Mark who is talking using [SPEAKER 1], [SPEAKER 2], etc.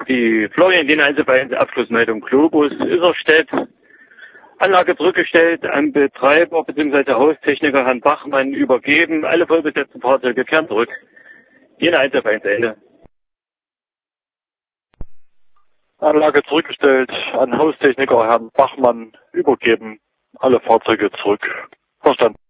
[SPEAKER 1] Die Florian DIN 121 Abschlussmeldung Globus Isserstedt. Anlage zurückgestellt an Betreiber bzw. Haustechniker Herrn Bachmann übergeben. Alle vollbesetzten Fahrzeuge kehren zurück. DIN 121 Ende.
[SPEAKER 2] Anlage zurückgestellt an Haustechniker Herrn Bachmann übergeben. Alle Fahrzeuge zurück. Verstanden.